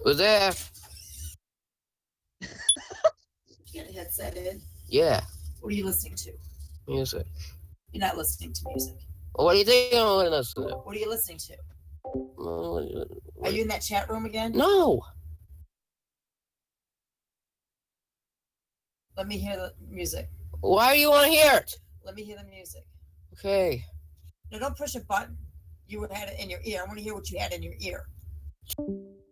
Who's there? You got a headset in. Yeah, What are you listening to? music. You're not listening to music. Well, what do you think I'm listening to? What are you listening to? Well, Are you in that chat room again? No. Let me hear the music. Why do you want to hear it? Let me hear the music. Okay. No, don't push a button. You had it in your ear. I want to hear what you had in your ear.